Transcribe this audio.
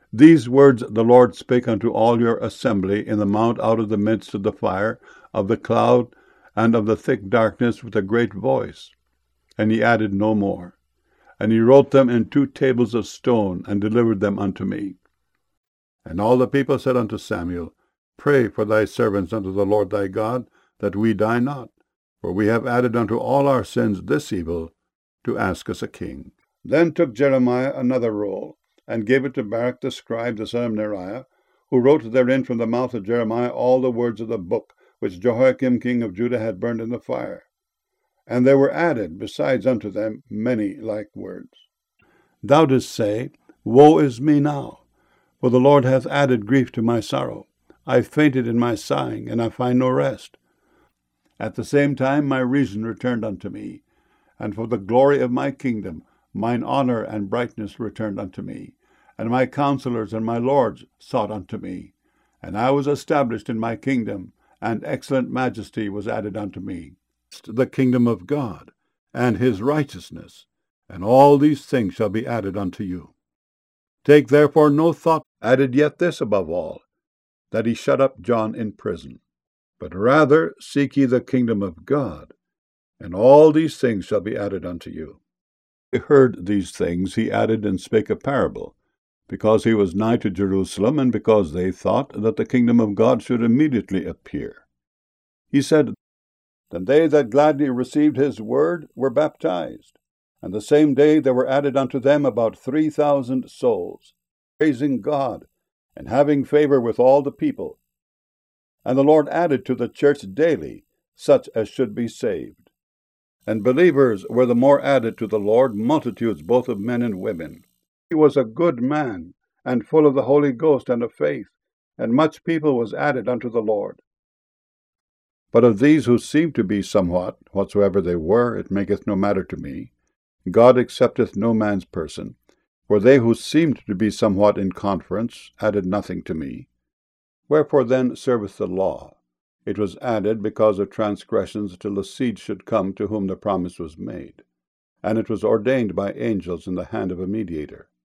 These words the Lord spake unto all your assembly in the mount out of the midst of the fire, of the cloud, and of the thick darkness with a great voice. And he added no more. And he wrote them in 2 tables of stone, and delivered them unto me. And all the people said unto Samuel, Pray for thy servants unto the Lord thy God, that we die not. For we have added unto all our sins this evil, to ask us a king. Then took Jeremiah another roll, and gave it to Baruch the scribe, the son of Neriah, who wrote therein from the mouth of Jeremiah all the words of the book, which Jehoiakim king of Judah had burned in the fire. And there were added besides unto them many like words. Thou didst say, Woe is me now, for the Lord hath added grief to my sorrow. I fainted in my sighing, and I find no rest. At the same time my reason returned unto me, and for the glory of my kingdom mine honor and brightness returned unto me, and my counselors and my lords sought unto me. And I was established in my kingdom, and excellent majesty was added unto me. The kingdom of God, and his righteousness, and all these things shall be added unto you. Take therefore no thought, added yet this above all, that he shut up John in prison. But rather seek ye the kingdom of God, and all these things shall be added unto you. He heard these things, he added and spake a parable, because he was nigh to Jerusalem, and because they thought that the kingdom of God should immediately appear. He said, Then they that gladly received his word were baptized, and the same day there were added unto them about 3,000 souls, praising God, and having favor with all the people. And the Lord added to the church daily such as should be saved. And believers were the more added to the Lord, multitudes both of men and women. He was a good man, and full of the Holy Ghost and of faith, and much people was added unto the Lord. But of these who seemed to be somewhat, whatsoever they were, it maketh no matter to me. God accepteth no man's person, for they who seemed to be somewhat in conference added nothing to me. Wherefore then serveth the law? It was added because of transgressions, till the seed should come to whom the promise was made. And it was ordained by angels in the hand of a mediator.